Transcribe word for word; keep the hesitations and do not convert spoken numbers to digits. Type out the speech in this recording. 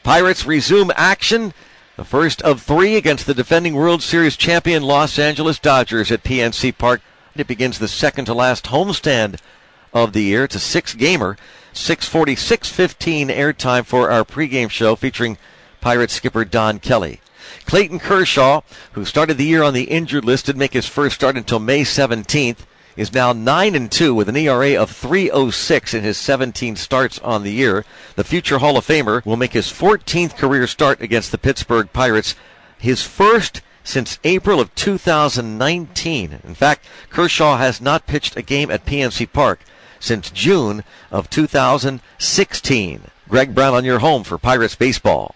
Pirates resume action. The first of three against the defending World Series champion Los Angeles Dodgers at P N C Park. It begins the second to last homestand of the year. It's a six-gamer. six forty, six fifteen airtime for our pregame show featuring Pirates skipper Don Kelly. Clayton Kershaw, who started the year on the injured list, didn't make his first start until May seventeenth, is now nine and two with an E R A of three oh six in his seventeen starts on the year. The future Hall of Famer will make his fourteenth career start against the Pittsburgh Pirates, his first since April of two thousand nineteen. In fact, Kershaw has not pitched a game at P N C Park since June of two thousand sixteen. Greg Brown on your home for Pirates baseball.